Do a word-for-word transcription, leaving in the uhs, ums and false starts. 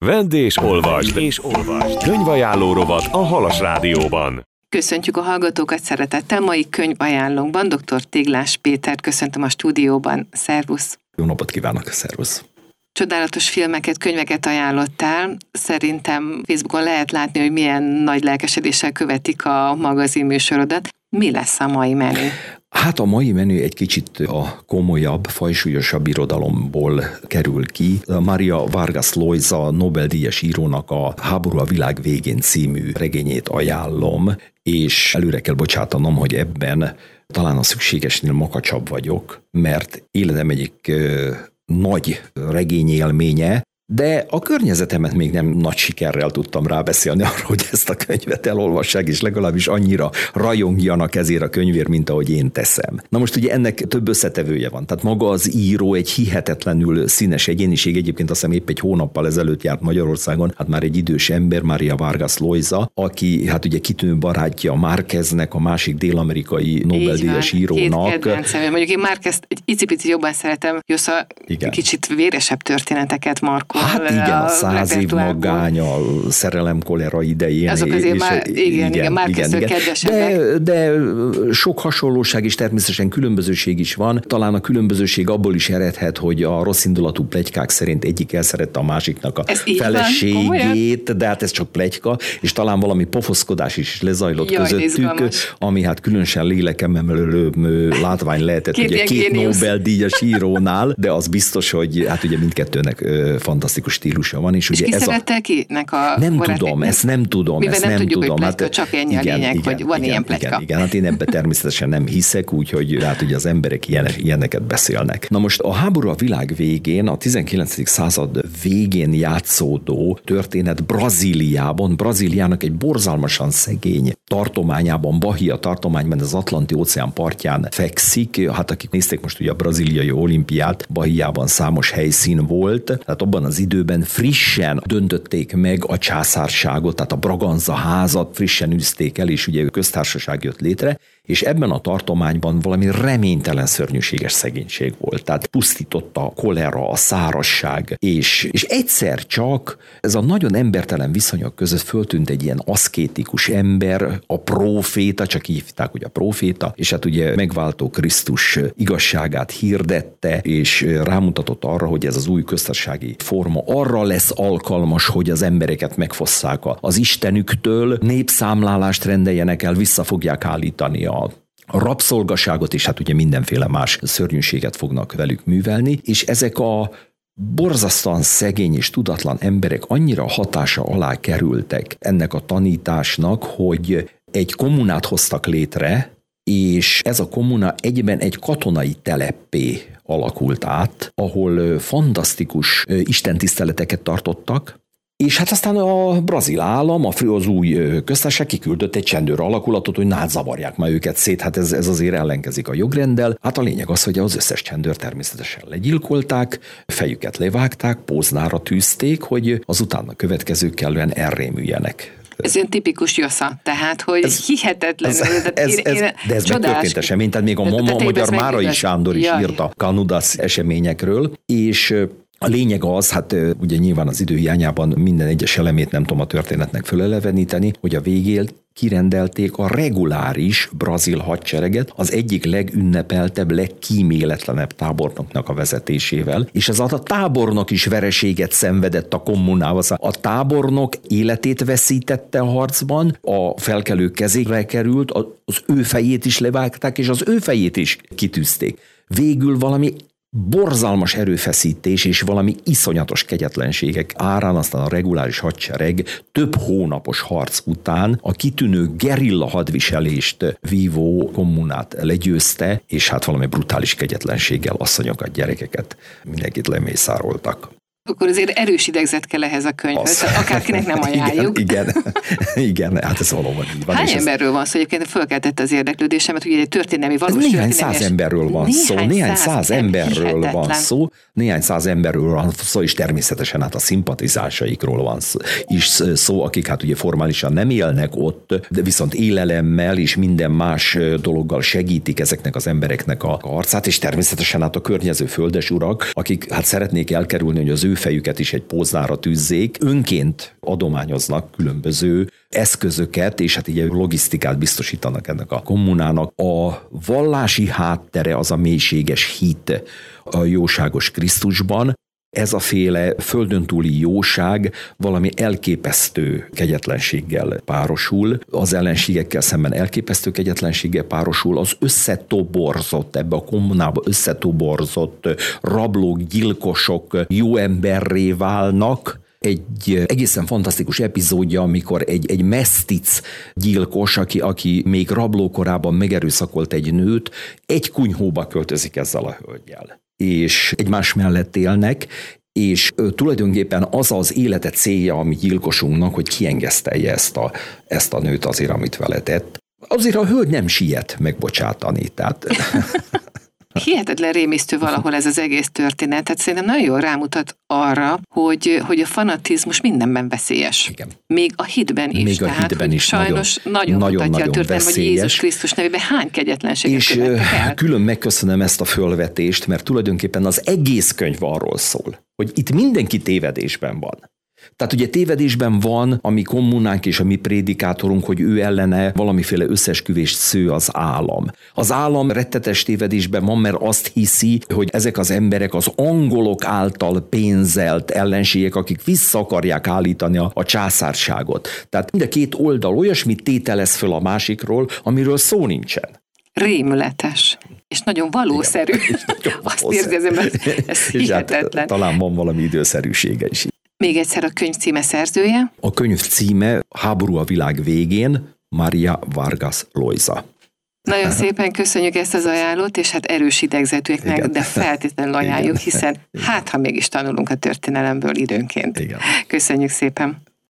Vedd és olvasd, és olvasd. Könyvajánló rovat a Halas Rádióban. Köszöntjük a hallgatókat szeretettel. Mai könyvajánlónkban dr. Téglás Pétert köszöntöm a stúdióban. Szervusz! Jó napot kívánok, szervusz! Csodálatos filmeket, könyveket ajánlottál. Szerintem Facebookon lehet látni, hogy milyen nagy lelkesedéssel követik a magazinműsorodat. Mi lesz a mai menü? Hát a mai menü egy kicsit a komolyabb, fajsúlyosabb irodalomból kerül ki. Maria Vargas Llosa Nobel-díjas írónak a Háború a világ végén című regényét ajánlom, és előre kell bocsátanom, hogy ebben talán a szükségesnél makacsabb vagyok, mert életem egyik nagy regényélménye, de a környezetemet még nem nagy sikerrel tudtam rábeszélni arra, hogy ezt a könyvet elolvassák, és legalábbis annyira rajongjanak ezért a könyvért, mint ahogy én teszem. Na most ugye ennek több összetevője van. Tehát maga az író egy hihetetlenül színes egyéniség, egyébként azt hiszem épp egy hónappal ezelőtt járt Magyarországon, hát már egy idős ember, Maria Vargas Llosa, aki hát ugye kitűnő barátja Márqueznek, a másik dél-amerikai Nobel-díjas írónak. Két kedvencem. Mondjuk én Márquezt egy icipici jobban szeretem, Llosa kicsit véresebb történeteket markol. Hát igen, a száz év magány, a szerelem kolera idején. Azok azért már, igen, igen, igen Márqueztől kedvesebbek. De, de sok hasonlóság és természetesen különbözőség is van. Talán a különbözőség abból is eredhet, hogy a rosszindulatú pletykák szerint egyik elszerette a másiknak a feleségét, van, de hát ez csak pletyka, és talán valami pofoszkodás is lezajlott Jaj, közöttük, izgalmas. Ami hát különösen lélekemelő látvány lehetett két, ugye, két Nobel-díjas írónál, de az biztos, hogy hát ugye mindkettőnek fantasztikus stílusa van. És, és ugye ki ez szerette a... kinek a Nem tudom, ezt nem tudom. Mivel ezt nem, nem tudjuk, tudom. hogy pletyka, hát, csak ennyi igen, a lényeg, igen, hogy van igen, ilyen pletyka. Igen, igen, hát én ebben természetesen nem hiszek, úgyhogy hát ugye az emberek ilyen, ilyeneket beszélnek. Na most a háború a világ végén, a tizenkilencedik század végén játszódó történet Brazíliában, Brazíliának egy borzalmasan szegény tartományában, Bahia tartományban, az Atlanti óceán partján fekszik. Hát akik nézték most ugye a brazíliai olimpiát, Bahiában számos helyszín volt, tehát abban az időben frissen döntötték meg a császárságot, tehát a Braganza házat frissen űzték el, és ugye köztársaság jött létre, és ebben a tartományban valami reménytelen szörnyűséges szegénység volt. Tehát pusztította a kolera, a szárazság, és, és egyszer csak ez a nagyon embertelen viszonyok között föltűnt egy ilyen aszkétikus ember, a próféta, csak így hívták, hogy a próféta, és hát ugye megváltó Krisztus igazságát hirdette, és rámutatott arra, hogy ez az új köztársasági forma arra lesz alkalmas, hogy az embereket megfosszák az Istenüktől, népszámlálást rendeljenek el, vissza fogják állítani a a rabszolgaságot, és hát ugye mindenféle más szörnyűséget fognak velük művelni, és ezek a borzasztóan szegény és tudatlan emberek annyira hatása alá kerültek ennek a tanításnak, hogy egy kommunát hoztak létre, és ez a kommuna egyben egy katonai teleppé alakult át, ahol fantasztikus istentiszteleteket tartottak, és hát aztán a brazil állam, az új köztársaság kiküldött egy csendőr alakulatot, hogy hát zavarják már őket szét, hát ez, ez azért ellenkezik a jogrenddel. Hát a lényeg az, hogy az összes csendőr természetesen legyilkolták, fejüket levágták, póznára tűzték, hogy az utána következők kellően elrémüljenek. Ez ilyen tipikus Llosa, tehát, hogy ez, hihetetlenül. Ez, ez, ez, de ez megtörtént esemény, tehát még a Mama, magyar Márai Sándor is írt a Canudas eseményekről, és a lényeg az, hát ugye nyilván az idő hiányában minden egyes elemét nem tudom a történetnek föleleveníteni, hogy a végén kirendelték a reguláris brazil hadsereget az egyik legünnepeltebb, legkíméletlenebb tábornoknak a vezetésével, és ez a tábornok is vereséget szenvedett a kommunával. A tábornok életét veszítette a harcban, a felkelők kezére került, az ő fejét is levágták, és az ő fejét is kitűzték. Végül valami borzalmas erőfeszítés és valami iszonyatos kegyetlenségek árán aztán a reguláris hadsereg több hónapos harc után a kitűnő gerilla hadviselést vívó kommunát legyőzte, és hát valami brutális kegyetlenséggel asszonyokat, gyerekeket, mindenkit lemészároltak. Akkor azért erős idegzet kell ehhez a könyvhöz, akárkinek nem ajánljuk. Igen, igen, igen, hát ez valóban így van. Hány emberről van szó? Egyébként fölkeltette az érdeklődésemet, hogy egy történelmi valós néhány száz emberről van szó, néhány száz emberről van szó, néhány száz emberről van szó, és természetesen hát a szimpatizásaikról van szó, is szó, akik hát ugye formálisan nem élnek ott, de viszont élelemmel és minden más dologgal segítik ezeknek az embereknek a harcát, és természetesen hát a környező földesurak, akik hát szeretnék elkerülni, hogy az ő kőfejüket is egy póznára tűzzék, önként adományoznak különböző eszközöket, és hát így logisztikát biztosítanak ennek a kommunának. A vallási háttere az a mélységes hit a jóságos Krisztusban. Ez a féle földön túli jóság valami elképesztő kegyetlenséggel párosul, az ellenségekkel szemben elképesztő kegyetlenséggel párosul, az összetoborzott, ebbe a kommunába összetoborzott rablók, gyilkosok jó emberré válnak. Egy egészen fantasztikus epizódja, amikor egy, egy mesztic gyilkos, aki, aki még rablókorában megerőszakolt egy nőt, egy kunyhóba költözik ezzel a hölggyel, és egymás mellett élnek, és tulajdonképpen az az élete célja a mi gyilkosunknak, hogy kiengesztelje ezt a, ezt a nőt azért, amit vele tett. Azért a hölgy nem siet megbocsátani, tehát... Hihetetlen rémisztő valahol ez az egész történet, tehát szerintem nagyon jól rámutat arra, hogy, hogy a fanatizmus mindenben veszélyes. Igen. Még a hitben is. Még a tehát, hitben is sajnos nagyon, nagyon mutatja nagyon a történet, hogy Jézus Krisztus nevében hány kegyetlenséget és követtek el. Külön megköszönöm ezt a fölvetést, mert tulajdonképpen az egész könyv arról szól, hogy itt mindenki tévedésben van. Tehát ugye tévedésben van a mi kommunánk és a mi prédikátorunk, hogy ő ellene valamiféle összesküvést sző az állam. Az állam rettetes tévedésben van, mert azt hiszi, hogy ezek az emberek az angolok által pénzelt ellenségek, akik vissza akarják állítani a, a császárságot. Tehát mind a két oldal olyasmit tételez föl a másikról, amiről szó nincsen. Rémületes. És nagyon valószerű. Igen, nagyon azt érzi az ember, ez hihetetlen. Hát, talán van valami időszerűsége is. Még egyszer a könyv címe szerzője? A könyv címe Háború a világ végén, Maria Vargas Llosa. Nagyon szépen köszönjük ezt az ajánlót, és hát erős idegzetűeknek, igen, de feltétlenül ajánljuk, hiszen hát, ha mégis tanulunk a történelemből időnként. Igen. Köszönjük szépen!